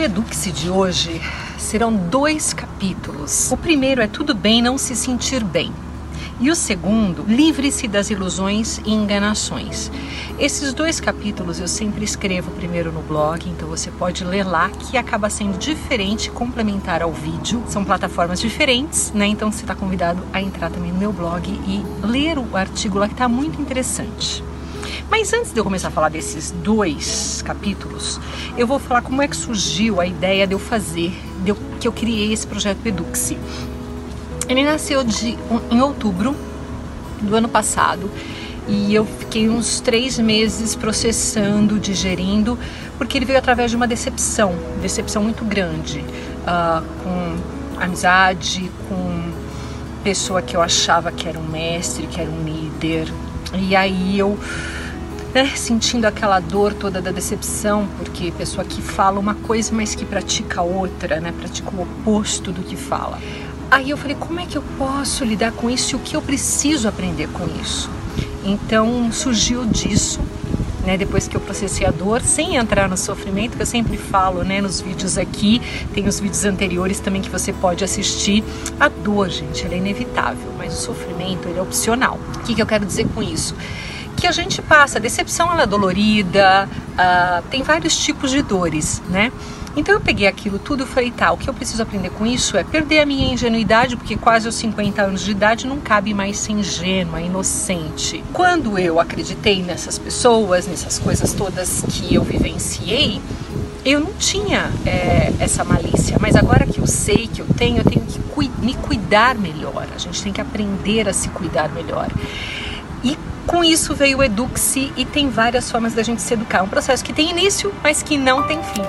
Eduque-se de hoje serão 2 capítulos. O primeiro é Tudo Bem Não Se Sentir Bem. E o segundo, Livre-se das Ilusões e Enganações. Esses 2 capítulos eu sempre escrevo primeiro no blog, então você pode ler lá, que acaba sendo diferente, complementar ao vídeo. São plataformas diferentes, né? Então você está convidado a entrar também no meu blog e ler o artigo lá, que está muito interessante. Mas antes de eu começar a falar desses 2 capítulos, eu vou falar como é que surgiu a ideia de eu fazer, que eu criei esse projeto Eduque-se. Ele nasceu em outubro do ano passado e eu fiquei uns 3 meses processando, digerindo, porque ele veio através de uma decepção muito grande, com amizade, com pessoa que eu achava que era um mestre, que era um líder. E aí eu, sentindo aquela dor toda da decepção, porque pessoa que fala uma coisa, mas que pratica outra, pratica o oposto do que fala. Aí eu falei, como é que eu posso lidar com isso e o que eu preciso aprender com isso? Então surgiu disso, depois que eu processei a dor, sem entrar no sofrimento, que eu sempre falo, nos vídeos aqui, tem os vídeos anteriores também que você pode assistir. A dor, gente, ela é inevitável, mas o sofrimento, ele é opcional. O que eu quero dizer com isso? Que a gente passa, a decepção ela é dolorida, tem vários tipos de dores, Então eu peguei aquilo tudo e falei, o que eu preciso aprender com isso é perder a minha ingenuidade, porque quase aos 50 anos de idade não cabe mais ser ingênua, inocente. Quando eu acreditei nessas pessoas, nessas coisas todas que eu vivenciei, eu não tinha essa malícia, mas agora que eu sei que eu tenho que me cuidar melhor, a gente tem que aprender a se cuidar melhor. E com isso veio o Eduque-se e tem várias formas da gente se educar. É um processo que tem início, mas que não tem fim.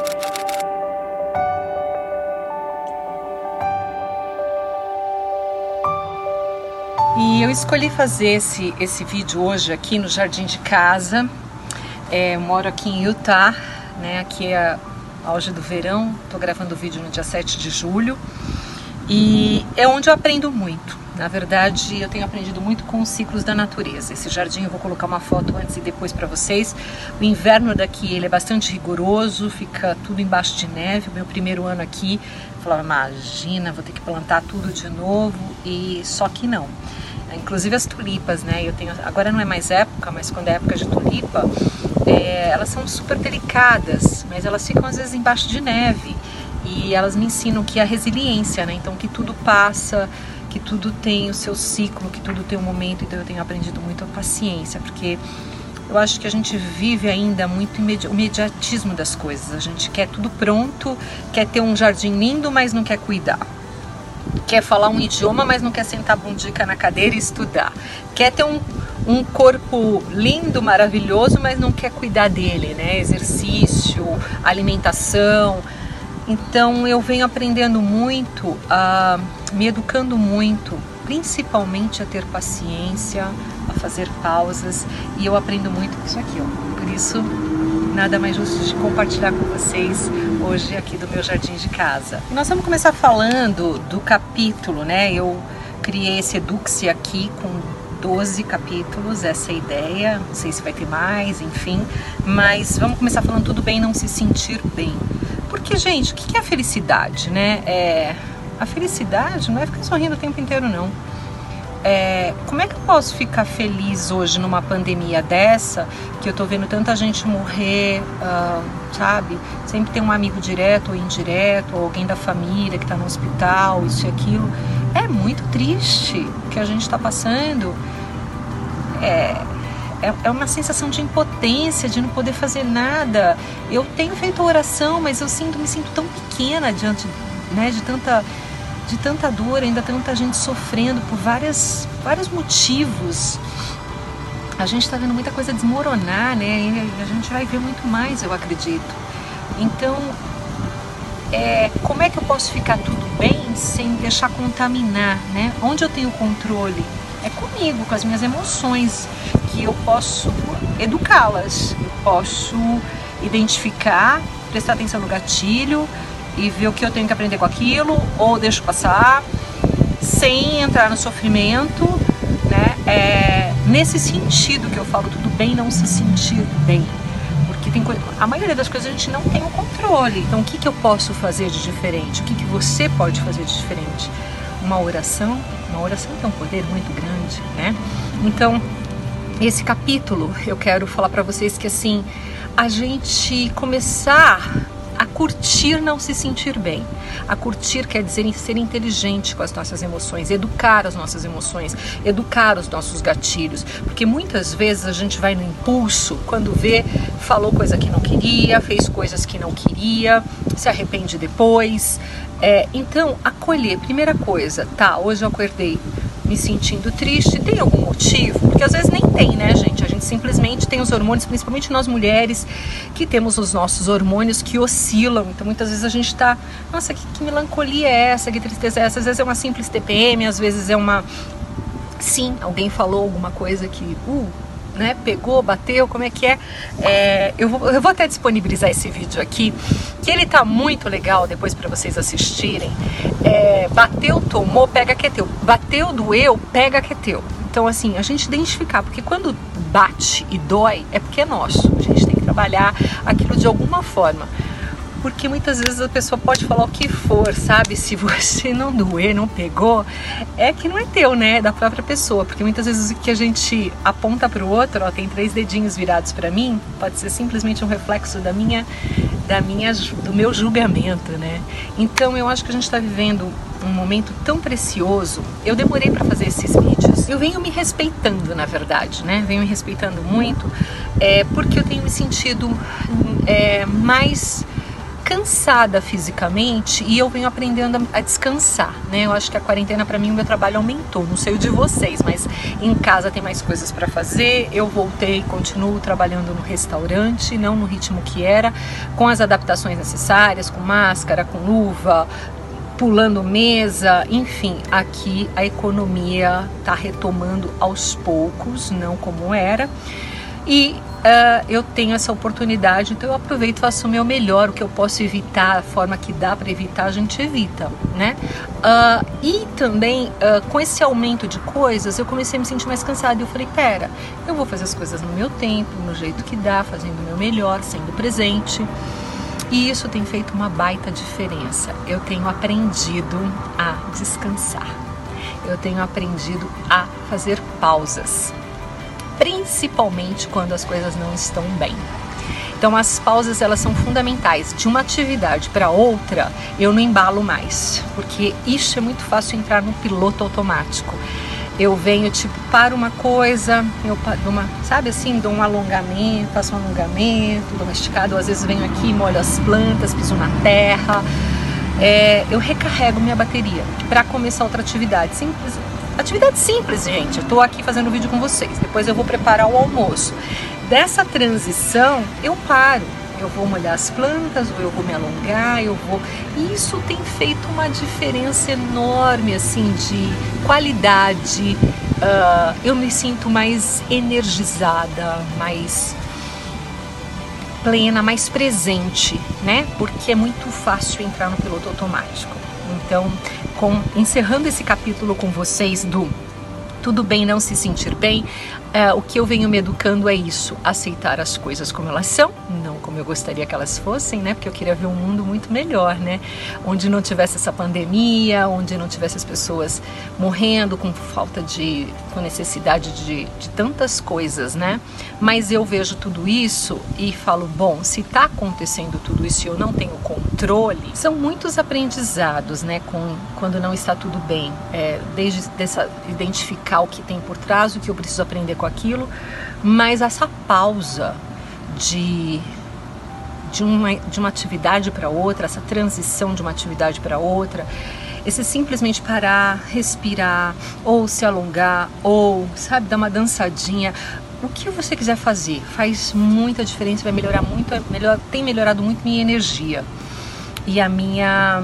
E eu escolhi fazer esse vídeo hoje aqui no jardim de casa. Eu moro aqui em Utah, Aqui é auge do verão. Estou gravando o vídeo no dia 7 de julho. E é onde eu aprendo muito. Na verdade, eu tenho aprendido muito com os ciclos da natureza. Esse jardim eu vou colocar uma foto antes e depois para vocês. O inverno daqui ele é bastante rigoroso, fica tudo embaixo de neve. O meu primeiro ano aqui, eu falava, imagina, vou ter que plantar tudo de novo. E só que não. Inclusive as tulipas, agora não é mais época, mas quando é época de tulipa, elas são super delicadas, mas elas ficam às vezes embaixo de neve. E elas me ensinam que a resiliência, Então que tudo passa, que tudo tem o seu ciclo, que tudo tem um momento. Então eu tenho aprendido muito a paciência, porque eu acho que a gente vive ainda muito o imediatismo das coisas. A gente quer tudo pronto, quer ter um jardim lindo, mas não quer cuidar. Quer falar um idioma, mas não quer sentar bundica na cadeira e estudar. Quer ter um corpo lindo, maravilhoso, mas não quer cuidar dele, Exercício, alimentação. Então eu venho aprendendo muito, me educando muito, principalmente a ter paciência, a fazer pausas, e eu aprendo muito com isso aqui, Por isso, nada mais justo de compartilhar com vocês hoje aqui do meu jardim de casa. E nós vamos começar falando do capítulo, Eu criei esse Eduque-se aqui com 12 capítulos, essa é a ideia, não sei se vai ter mais, enfim, mas vamos começar falando Tudo Bem Não Se Sentir Bem. Porque, gente, o que é a felicidade, A felicidade não é ficar sorrindo o tempo inteiro, não. Como é que eu posso ficar feliz hoje numa pandemia dessa, que eu tô vendo tanta gente morrer, Sempre tem um amigo direto ou indireto, ou alguém da família que tá no hospital, isso e aquilo. É muito triste o que a gente tá passando. É uma sensação de impotência, de não poder fazer nada. Eu tenho feito oração, mas eu me sinto tão pequena diante, de tanta dor, ainda tanta gente sofrendo por vários motivos. A gente está vendo muita coisa desmoronar, E a gente vai ver muito mais, eu acredito. Então, como é que eu posso ficar tudo bem sem deixar contaminar, Onde eu tenho controle? É comigo, com as minhas emoções, que eu posso educá-las, eu posso identificar, prestar atenção no gatilho e ver o que eu tenho que aprender com aquilo, ou deixo passar, sem entrar no sofrimento, Nesse sentido que eu falo, tudo bem não se sentir bem, porque porque a maioria das coisas a gente não tem o controle. Então o que eu posso fazer de diferente? O que você pode fazer de diferente? Uma oração tem um poder muito grande, né? Então, esse capítulo eu quero falar para vocês que assim, a gente começar a curtir não se sentir bem. A curtir quer dizer ser inteligente com as nossas emoções, educar as nossas emoções, educar os nossos gatilhos. Porque muitas vezes a gente vai no impulso, quando vê, falou coisa que não queria, fez coisas que não queria, se arrepende depois. Então, acolher, primeira coisa, tá, hoje eu acordei me sentindo triste, tem algum motivo? Porque às vezes nem tem, né, gente? A gente simplesmente tem os hormônios, principalmente nós mulheres, que temos os nossos hormônios que oscilam. Então muitas vezes a gente tá, nossa, que melancolia é essa, que tristeza é essa? Às vezes é uma simples TPM, às vezes é uma... Sim, alguém falou alguma coisa que... né, pegou, bateu, como é que é? Eu vou até disponibilizar esse vídeo aqui, que ele tá muito legal depois para vocês assistirem. Bateu, tomou, pega que é teu. Bateu, doeu, pega que é teu. Então assim, a gente identificar, porque quando bate e dói, é porque é nosso. A gente tem que trabalhar aquilo de alguma forma. Porque muitas vezes a pessoa pode falar o que for, sabe? Se você não doer, não pegou, é que não é teu, né? É da própria pessoa. Porque muitas vezes o que a gente aponta para o outro, ó, tem 3 dedinhos virados para mim, pode ser simplesmente um reflexo do meu julgamento, né? Então eu acho que a gente está vivendo um momento tão precioso. Eu demorei para fazer esses vídeos. Eu venho me respeitando, na verdade, né? Venho me respeitando muito, porque eu tenho me sentido mais cansada fisicamente e eu venho aprendendo a descansar, né? Eu acho que a quarentena para mim, o meu trabalho aumentou, não sei o de vocês, mas em casa tem mais coisas para fazer. Eu voltei, continuo trabalhando no restaurante, não no ritmo que era, com as adaptações necessárias, com máscara, com luva, pulando mesa, enfim, aqui a economia tá retomando aos poucos, não como era. E eu tenho essa oportunidade, então eu aproveito e faço o meu melhor. O que eu posso evitar, a forma que dá para evitar, a gente evita, né? E também, com esse aumento de coisas, eu comecei a me sentir mais cansada. E eu falei, pera, eu vou fazer as coisas no meu tempo, no jeito que dá, fazendo o meu melhor, sendo presente. E isso tem feito uma baita diferença. Eu tenho aprendido a descansar. Eu tenho aprendido a fazer pausas. Principalmente quando as coisas não estão bem. Então as pausas, elas são fundamentais. De uma atividade para outra, eu não embalo mais, porque isso é muito fácil entrar no piloto automático. Eu venho, paro uma coisa, eu dou sabe assim, dou um alongamento, faço um alongamento, dou uma esticada, ou às vezes venho aqui, molho as plantas, piso na terra. Eu recarrego minha bateria para começar outra atividade. Atividade simples, gente. Eu tô aqui fazendo vídeo com vocês. Depois eu vou preparar o almoço. Dessa transição, eu paro. Eu vou molhar as plantas, ou eu vou me alongar, E isso tem feito uma diferença enorme, assim, de qualidade. Eu me sinto mais energizada, mais plena, mais presente, né? Porque é muito fácil entrar no piloto automático. Então, encerrando esse capítulo com vocês do tudo bem não se sentir bem, o que eu venho me educando é isso, aceitar as coisas como elas são, não como eu gostaria que elas fossem, né? Porque eu queria ver um mundo muito melhor, né? Onde não tivesse essa pandemia, onde não tivesse as pessoas morrendo com com necessidade de tantas coisas, né? Mas eu vejo tudo isso e falo, bom, se tá acontecendo tudo isso e eu não tenho controle, são muitos aprendizados, né? Quando não está tudo bem, desde identificar o que tem por trás, o que eu preciso aprender com aquilo, mas essa pausa de uma atividade para outra, essa transição de uma atividade para outra, esse simplesmente parar, respirar, ou se alongar, ou, sabe, dar uma dançadinha, o que você quiser fazer, faz muita diferença, vai melhorar muito, tem melhorado muito minha energia e a minha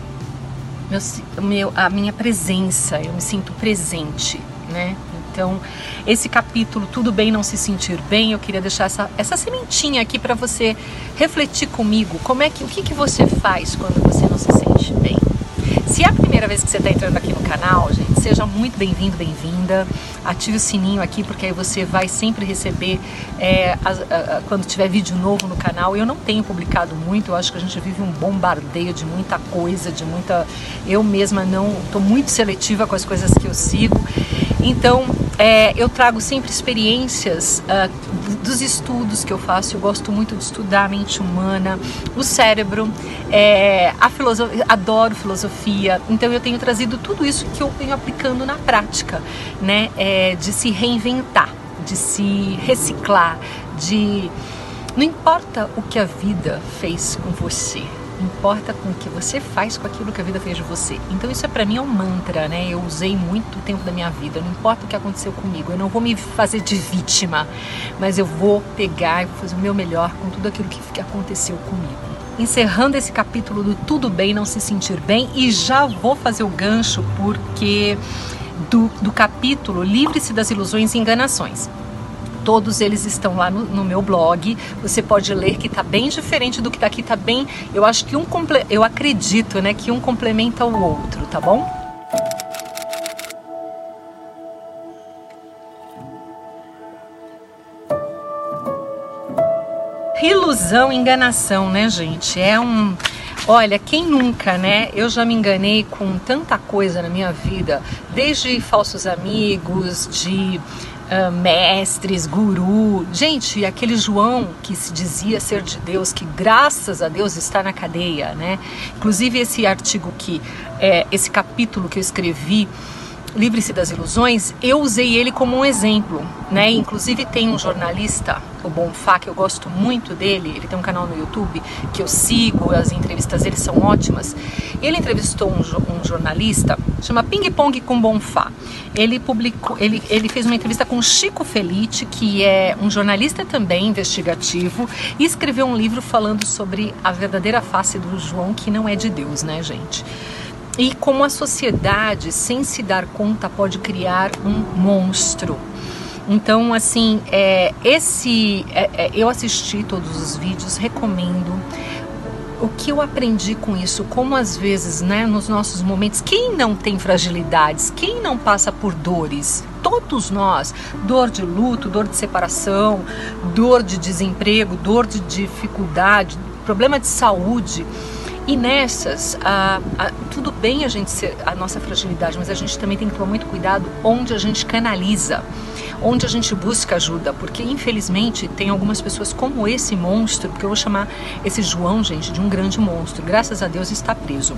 presença, eu me sinto presente, né? Então, esse capítulo, tudo bem não se sentir bem, eu queria deixar essa sementinha aqui para você refletir comigo. O que você faz quando você não se sente bem? Se é a primeira vez que você está entrando aqui no canal, gente, seja muito bem-vindo, bem-vinda. Ative o sininho aqui, porque aí você vai sempre receber quando tiver vídeo novo no canal. Eu não tenho publicado muito, eu acho que a gente vive um bombardeio de muita coisa, Eu mesma não estou muito seletiva com as coisas que eu sigo. Então, eu trago sempre experiências dos estudos que eu faço. Eu gosto muito de estudar a mente humana, o cérebro, a filosofia, adoro filosofia. Então eu tenho trazido tudo isso que eu venho aplicando na prática, né? De se reinventar, de se reciclar, não importa o que a vida fez com você, importa com o que você faz com aquilo que a vida fez de você. Então isso pra mim é um mantra, né? Eu usei muito tempo da minha vida. Não importa o que aconteceu comigo, eu não vou me fazer de vítima, mas eu vou pegar e vou fazer o meu melhor com tudo aquilo que aconteceu comigo. Encerrando esse capítulo do Tudo Bem Não Se Sentir Bem, e já vou fazer o gancho porque do capítulo Livre-se das Ilusões e Enganações. Todos eles estão lá no meu blog. Você pode ler que está bem diferente do que está aqui, tá bem. Eu acho que eu acredito, né, que um complementa o outro, tá bom? Ilusão, enganação, né, gente? Olha, quem nunca, né? Eu já me enganei com tanta coisa na minha vida, desde falsos amigos, de mestres, guru. Gente, aquele João que se dizia ser de Deus, que graças a Deus está na cadeia, né? Inclusive esse artigo esse capítulo que eu escrevi, Livre-se das Ilusões, eu usei ele como um exemplo, né? Inclusive tem um jornalista, o Bonfá, que eu gosto muito dele, ele tem um canal no YouTube que eu sigo, as entrevistas dele são ótimas. Ele entrevistou um jornalista, chama Ping Pong com Bonfá. Ele fez uma entrevista com Chico Felitti, que é um jornalista também investigativo, e escreveu um livro falando sobre a verdadeira face do João, que não é de Deus, né, gente? E como a sociedade, sem se dar conta, pode criar um monstro. Então, assim, eu assisti todos os vídeos, recomendo. O que eu aprendi com isso, como às vezes, né, nos nossos momentos, quem não tem fragilidades, quem não passa por dores? Todos nós, dor de luto, dor de separação, dor de desemprego, dor de dificuldade, problema de saúde. E nessas, tudo bem a nossa fragilidade, mas a gente também tem que tomar muito cuidado onde a gente canaliza, onde a gente busca ajuda, porque infelizmente tem algumas pessoas como esse monstro, porque eu vou chamar esse João, gente, de um grande monstro, graças a Deus está preso.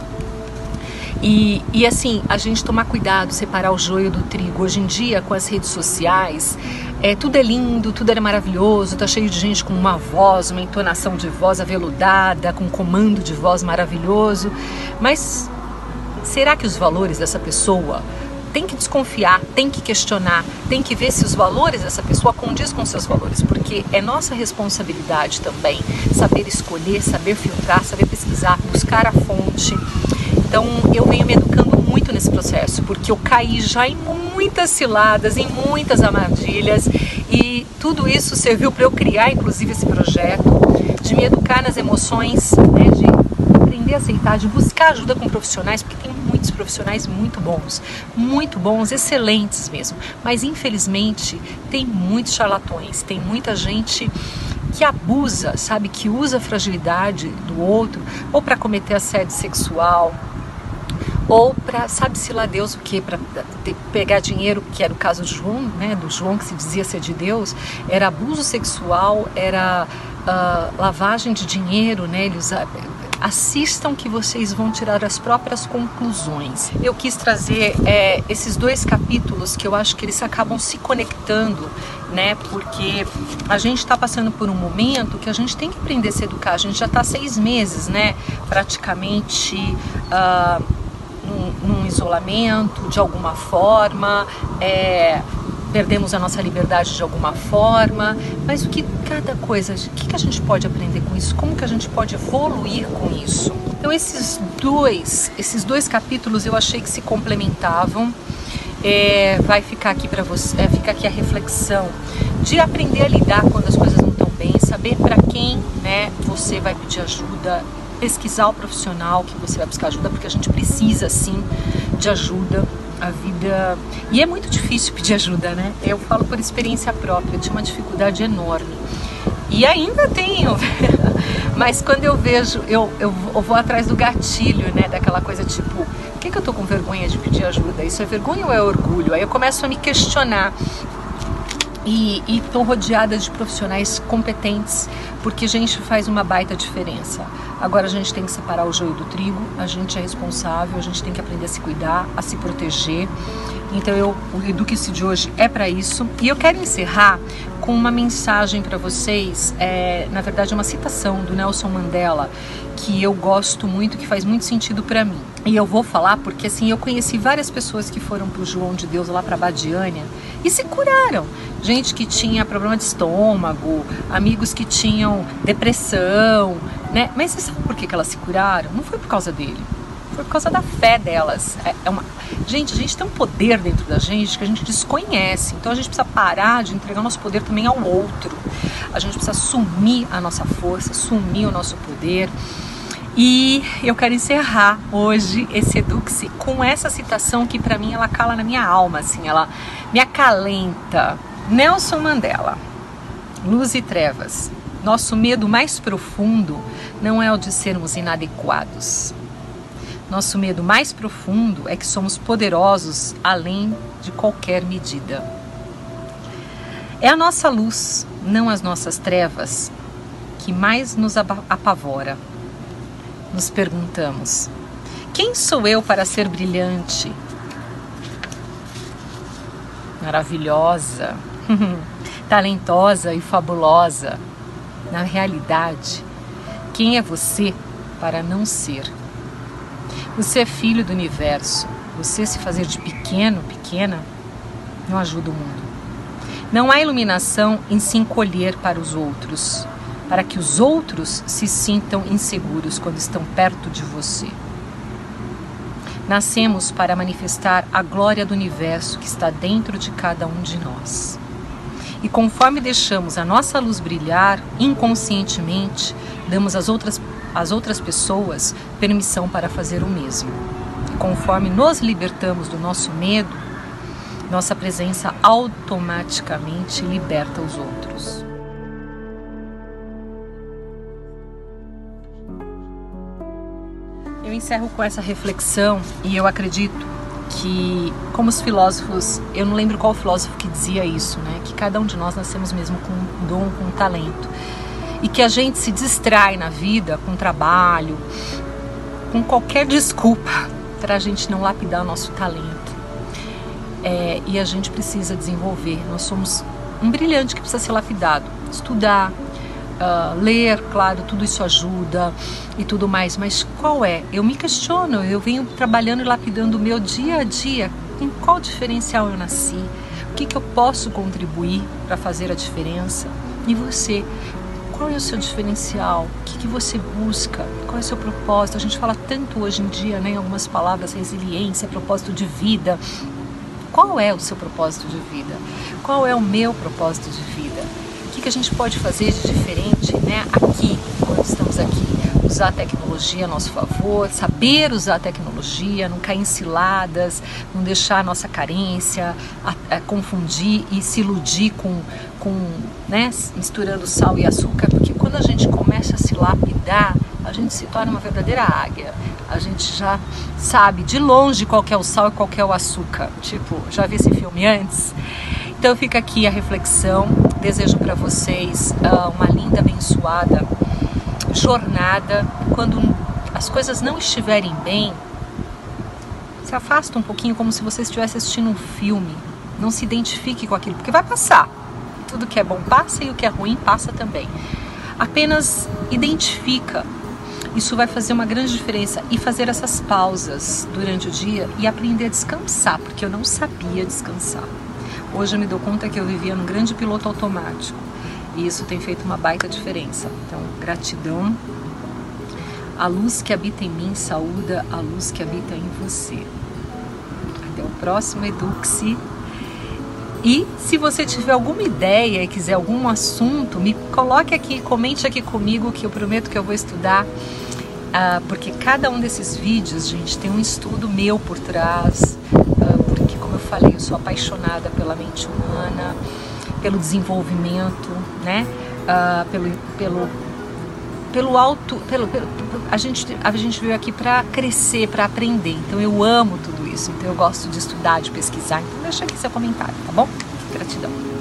E assim, a gente tomar cuidado, separar o joio do trigo. Hoje em dia, com as redes sociais, tudo é lindo, tudo é maravilhoso, tá cheio de gente com uma voz, uma entonação de voz aveludada, com um comando de voz maravilhoso. Mas será que os valores dessa pessoa, tem que desconfiar, tem que questionar, tem que ver se os valores dessa pessoa condiz com seus valores, porque é nossa responsabilidade também saber escolher, saber filtrar, saber pesquisar, buscar a fonte. Então eu venho me educando muito nesse processo, porque eu caí já em muitas ciladas, em muitas armadilhas, e tudo isso serviu para eu criar inclusive esse projeto, de me educar nas emoções, né, de aprender a aceitar, de buscar ajuda com profissionais, porque tem muitos profissionais muito bons, excelentes mesmo, mas infelizmente tem muitos charlatões, tem muita gente que abusa, sabe, que usa a fragilidade do outro, ou para cometer assédio sexual, ou para, sabe-se lá Deus o que, para pegar dinheiro, que era o caso de João, né, do João que se dizia ser de Deus, era abuso sexual, era lavagem de dinheiro, né, assistam que vocês vão tirar as próprias conclusões. Eu quis trazer esses dois capítulos que eu acho que eles acabam se conectando, né? Porque a gente está passando por um momento que a gente tem que aprender a se educar. A gente já está 6 meses, né? Praticamente num isolamento de alguma forma, perdemos a nossa liberdade de alguma forma, mas o que a gente pode aprender com isso? Como que a gente pode evoluir com isso? Então esses dois capítulos eu achei que se complementavam. Vai ficar aqui para você, fica aqui a reflexão de aprender a lidar quando as coisas não estão bem, saber para quem, né, você vai pedir ajuda, pesquisar o profissional que você vai buscar ajuda, porque a gente precisa sim de ajuda. A vida... E é muito difícil pedir ajuda, né? Eu falo por experiência própria, eu tinha uma dificuldade enorme. E ainda tenho, mas quando eu vejo, eu vou atrás do gatilho, né? Daquela coisa tipo, por que eu tô com vergonha de pedir ajuda? Isso é vergonha ou é orgulho? Aí eu começo a me questionar. E estou rodeada de profissionais competentes, porque a gente faz uma baita diferença. Agora a gente tem que separar o joio do trigo, a gente é responsável, a gente tem que aprender a se cuidar, a se proteger. Então o Eduque-se de hoje é para isso. E eu quero encerrar com uma mensagem para vocês, na verdade uma citação do Nelson Mandela, que eu gosto muito, que faz muito sentido para mim. E eu vou falar porque assim, eu conheci várias pessoas que foram pro João de Deus lá para Badiânia e se curaram. Gente que tinha problema de estômago, amigos que tinham depressão, né? Mas você sabe por que elas se curaram? Não foi por causa dele, foi por causa da fé delas. Gente, a gente tem um poder dentro da gente que a gente desconhece. Então a gente precisa parar de entregar o nosso poder também ao outro. A gente precisa assumir a nossa força, assumir o nosso poder. E eu quero encerrar hoje esse Eduque-se com essa citação que para mim ela cala na minha alma, assim, ela me acalenta. Nelson Mandela, luz e trevas. Nosso medo mais profundo não é o de sermos inadequados. Nosso medo mais profundo é que somos poderosos além de qualquer medida. É a nossa luz, não as nossas trevas, que mais nos apavora. Nos perguntamos, quem sou eu para ser brilhante, maravilhosa, talentosa e fabulosa? Na realidade, quem é você para não ser? Você é filho do universo. Você se fazer de pequeno, pequena, não ajuda o mundo. Não há iluminação em se encolher para os outros, para que os outros se sintam inseguros quando estão perto de você. Nascemos para manifestar a glória do universo que está dentro de cada um de nós. E conforme deixamos a nossa luz brilhar, inconscientemente, damos às outras pessoas permissão para fazer o mesmo. E conforme nos libertamos do nosso medo, nossa presença automaticamente liberta os outros. Eu encerro com essa reflexão e eu acredito que, como os filósofos, eu não lembro qual filósofo que dizia isso, né? Que cada um de nós nascemos mesmo com um dom, com um talento. E que a gente se distrai na vida com trabalho, com qualquer desculpa para a gente não lapidar o nosso talento. E a gente precisa desenvolver. Nós somos um brilhante que precisa ser lapidado. Estudar, ler, claro, tudo isso ajuda e tudo mais. Mas qual é? Eu me questiono, eu venho trabalhando e lapidando o meu dia a dia. Em qual diferencial eu nasci? O que eu posso contribuir para fazer a diferença? E você? Qual é o seu diferencial? O que você busca? Qual é o seu propósito? A gente fala tanto hoje em dia, né, em algumas palavras, resiliência, propósito de vida. Qual é o seu propósito de vida? Qual é o meu propósito de vida? O que a gente pode fazer de diferente, né, aqui, quando estamos aqui? Usar a tecnologia a nosso favor, saber usar a tecnologia, não cair em ciladas, não deixar a nossa carência, confundir e se iludir com né, misturando sal e açúcar, porque quando a gente começa a se lapidar, a gente se torna uma verdadeira águia. A gente já sabe de longe qual que é o sal e qual que é o açúcar. Tipo, já vi esse filme antes? Então fica aqui a reflexão. Desejo para vocês uma linda, abençoada jornada. Quando as coisas não estiverem bem, se afasta um pouquinho, como se você estivesse assistindo um filme. Não se identifique com aquilo, porque vai passar. Tudo que é bom passa e o que é ruim passa também. Apenas identifica. Isso vai fazer uma grande diferença. E fazer essas pausas durante o dia e aprender a descansar, porque eu não sabia descansar. Hoje eu me dou conta que eu vivia num grande piloto automático. E isso tem feito uma baita diferença. Então, gratidão. A luz que habita em mim saúda a luz que habita em você. Até o próximo Eduque-se. E se você tiver alguma ideia e quiser algum assunto, me coloque aqui, comente aqui comigo, que eu prometo que eu vou estudar porque cada um desses vídeos, gente, tem um estudo meu por trás, porque, como eu falei, eu sou apaixonada pela mente humana, pelo desenvolvimento, né? A gente veio aqui para crescer, para aprender, então eu amo tudo isso, então eu gosto de estudar, de pesquisar, então deixa aqui seu comentário, tá bom? Gratidão.